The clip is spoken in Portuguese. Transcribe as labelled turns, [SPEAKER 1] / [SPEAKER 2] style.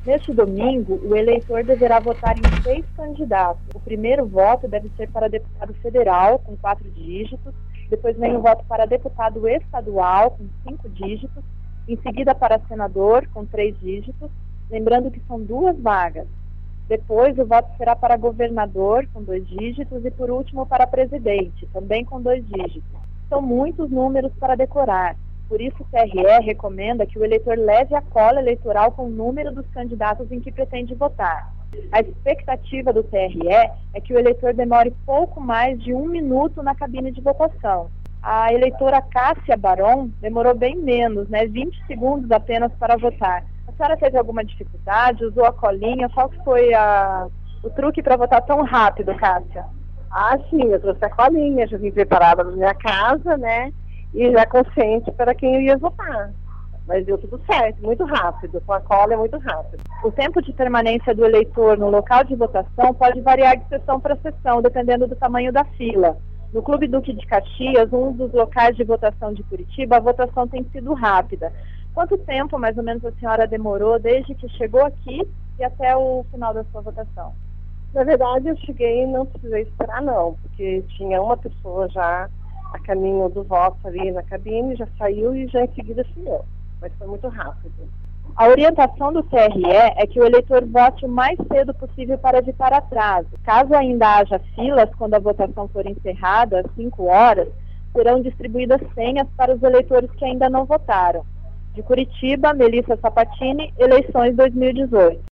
[SPEAKER 1] Neste domingo, o eleitor deverá votar em 6 candidatos. O primeiro voto deve ser para deputado federal, com 4 dígitos. Depois vem o voto para deputado estadual, com 5 dígitos. Em seguida, para senador, com 3 dígitos. Lembrando que são 2 vagas. Depois, o voto será para governador, com 2 dígitos. E, por último, para presidente, também com 2 dígitos. São muitos números para decorar. Por isso, o TRE recomenda que o eleitor leve a cola eleitoral com o número dos candidatos em que pretende votar. A expectativa do TRE é que o eleitor demore pouco mais de 1 minuto na cabine de votação. A eleitora Cássia Baron demorou bem menos, 20 segundos apenas para votar. A senhora teve alguma dificuldade? Usou a colinha? Qual foi o truque para votar tão rápido, Cássia?
[SPEAKER 2] Sim, eu trouxe a colinha, já vim preparada na minha casa, e já consciente para quem eu ia votar. Mas deu tudo certo, muito rápido, com a cola é muito rápido.
[SPEAKER 1] O tempo de permanência do eleitor no local de votação pode variar de sessão para sessão, dependendo do tamanho da fila. No Clube Duque de Caxias, um dos locais de votação de Curitiba, a votação tem sido rápida. Quanto tempo, mais ou menos, a senhora demorou desde que chegou aqui e até o final da sua votação?
[SPEAKER 2] Na verdade, eu cheguei e não precisei esperar, não, porque tinha uma pessoa já a caminho do voto ali na cabine, já saiu e já em seguida fui eu. Mas foi muito rápido.
[SPEAKER 1] A orientação do TRE é que o eleitor vote o mais cedo possível para evitar atraso. Caso ainda haja filas quando a votação for encerrada às 5 horas, serão distribuídas senhas para os eleitores que ainda não votaram. De Curitiba, Melissa Sapatini, eleições 2018.